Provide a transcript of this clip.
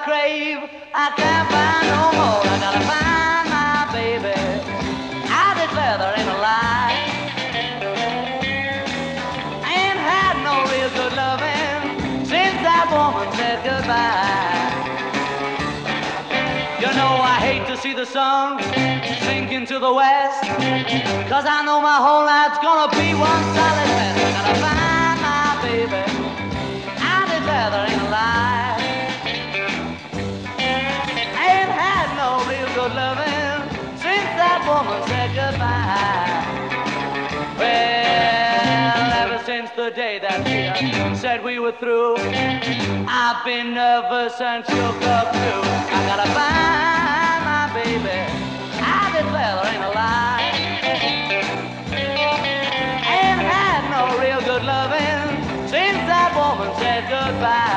crave, I can't find no more. I gotta find my baby. I declare there ain't a lie. I ain't had no real good loving since that woman said goodbye. You know I hate to see the sun sink into the west, 'cause I know my whole life's gonna be one solid mess. I gotta find my baby. I declare there ain't a lie. I ain't had no real good loving since that woman said goodbye. Well, ever since the day that she said we were through, I've been nervous and shook up too. I gotta find my baby. I declare there ain't a lie. Ain't had no real good loving since that woman said goodbye.